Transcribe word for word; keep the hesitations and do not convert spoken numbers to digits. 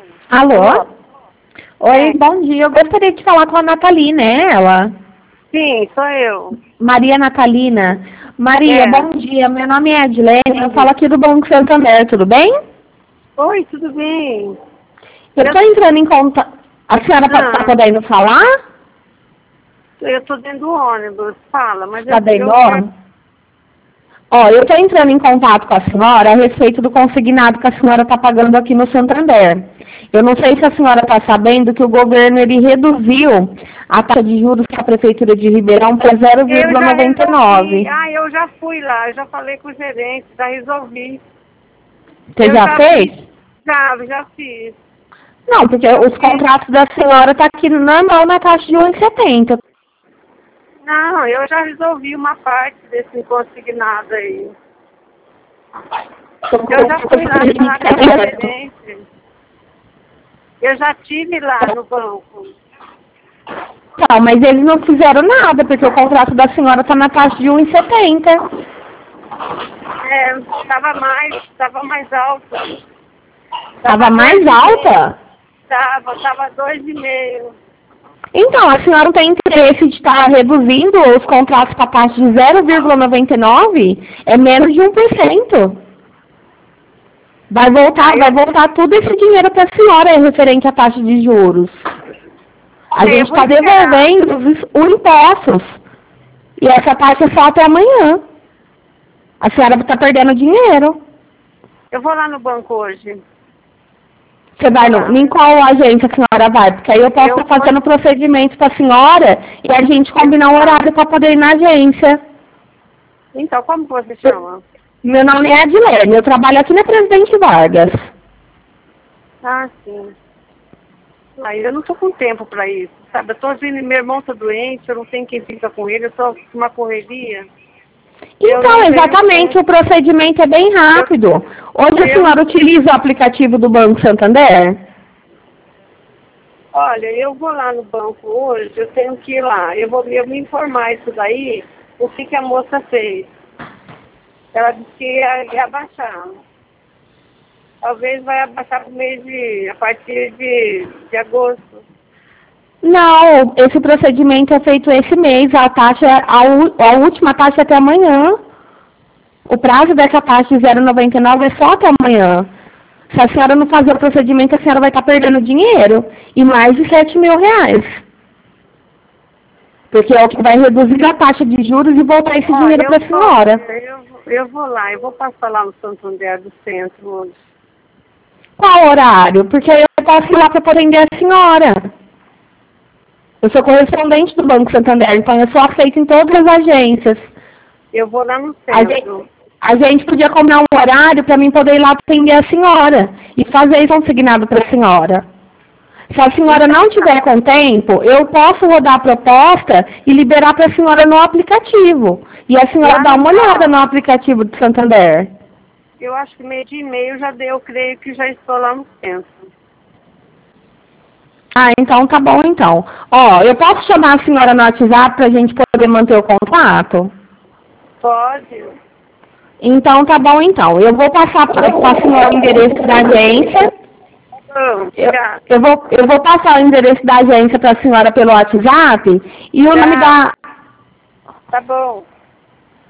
Alô? Alô? Oi, É. bom dia. Eu gostaria de falar com a Natalina, é ela? Sim, sou eu. Maria Natalina. Maria, É. bom dia. Meu nome é Edilene, eu falo aqui do Banco Santander, tudo bem? Oi, tudo bem? Eu estou entrando em contato. A senhora está Ah, podendo falar? eu tô dentro do ônibus, fala, mas Está eu, dentro? eu quero... Ó, eu estou entrando em contato com a senhora a respeito do consignado que a senhora está pagando aqui no Santander. Eu não sei se a senhora está sabendo que o governo ele reduziu a taxa de juros para a Prefeitura de Ribeirão para zero Eu vírgula já noventa e resolvi. nove. Ah, eu já fui lá, eu já falei com o gerente, já resolvi. Você Eu já já fez? fiz, já, já fiz. Não, porque Eu os fiz. contratos da senhora estão aqui normal na taxa de um e setenta. Não, eu já resolvi uma parte desse consignado aí. Eu já fui lá falar com o gerente. Eu já tive lá no banco. Não, mas eles não fizeram nada, porque o contrato da senhora está na taxa de um e setenta. É, tava mais, tava mais alto. Estava mais dois e meio. alta? Tava, tava dois e meio. Então, a senhora não tem interesse de estar reduzindo os contratos para a taxa de zero vírgula noventa e nove? É menos de um por cento. Vai voltar, Aí vai eu voltar tudo esse dinheiro para a senhora referente à taxa de juros. A eu gente vou está esperar. devolvendo os, os impostos. E essa taxa é só até amanhã. A senhora está perdendo dinheiro. Eu vou lá no banco hoje. Você vai Vou no, lá. em qual agência a senhora vai? Porque aí eu posso Eu estar vou. fazendo procedimento para a senhora e a gente Eu, combinar um tá. horário para poder ir na agência. Então, como você chama? Meu nome é Adilene, eu trabalho aqui na Presidente Vargas. Ah, sim. Aí eu não tô com tempo pra isso, sabe? Eu tô vindo, meu irmão tá doente, eu não tenho quem fica com ele, eu tô com uma correria. Eu Então, não tenho exatamente, tempo. o procedimento é bem Eu, rápido. Hoje a eu senhora não. utiliza o aplicativo do Banco Santander? Olha, eu vou lá no banco hoje, eu tenho que ir lá. Eu vou eu me informar isso daí, o que, que a moça fez. Ela disse que ia, ia abaixar. Talvez vai abaixar pro mês de. A partir de, de agosto. Não, esse procedimento é feito esse mês, a taxa, a, u- a última taxa é até amanhã. O prazo dessa taxa de zero vírgula noventa e nove é só até amanhã. Se a senhora não fazer o procedimento, a senhora vai estar perdendo dinheiro. E mais de sete mil reais. Porque é o que vai reduzir a taxa de juros e voltar esse dinheiro Olha, eu para a vou, senhora. eu, eu vou lá, eu vou passar lá no Santander do centro hoje. Qual horário? Porque aí eu posso ir lá para poder atender a senhora. Eu sou correspondente do Banco Santander, então eu sou aceita em todas as agências. Eu vou lá no A gente, centro. a gente podia combinar um horário para mim poder ir lá atender a senhora e fazer isso consignado para a senhora. Se a senhora Então não tá. tiver com tempo, eu posso rodar a proposta e liberar para a senhora no aplicativo. E a senhora Lá dá no, uma olhada no ó, aplicativo do Santander. eu acho que meio dia e meio já deu, eu creio que já estou lá no centro. Ah, então tá bom então. Ó, eu posso chamar a senhora no WhatsApp para a gente poder manter o contato? Pode? Então tá bom então. Eu vou passar para a senhora o endereço da agência. Bom, Eu, já, eu, vou, eu vou passar o endereço da agência para a senhora pelo WhatsApp e o nome já, da... tá bom.